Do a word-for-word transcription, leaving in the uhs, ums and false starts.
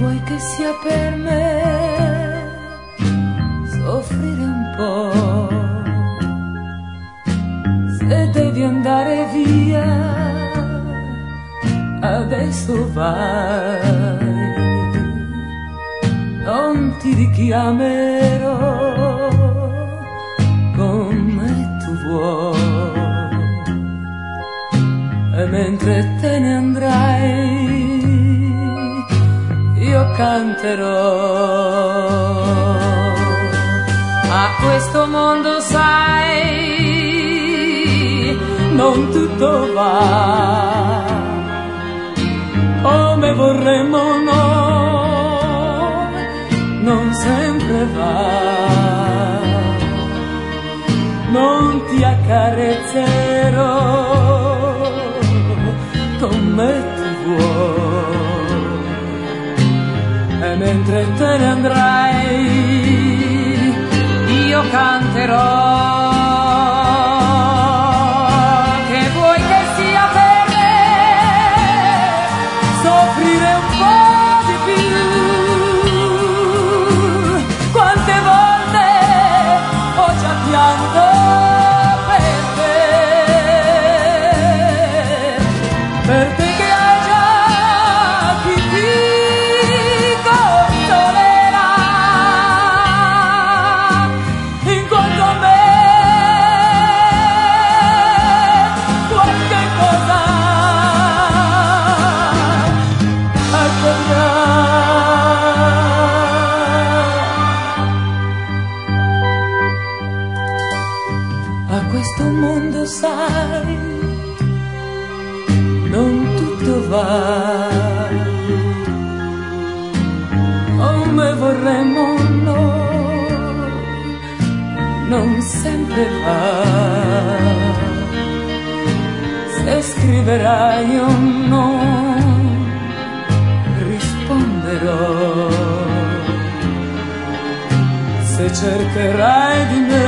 vuoi che sia per me soffrire un po'? Se devi andare via, adesso vai, non ti richiamerò come tu vuoi. E mentre te ne andrai io canterò. A questo mondo sai, non tutto va come vorremmo noi, non sempre va. Non ti accarezzerò come tu vuoi. E mentre te ne andrai io canterò. Che vuoi che sia per me soffrire un po' di più? Quante volte ho già pianto per te, per te che hai già chi ti consolerà. Incontro a me qualche cosa accadrà. A questo mondo sai, non tutto va come vorremmo noi, non sempre va. Se scriverai io non risponderò, se cercherai di me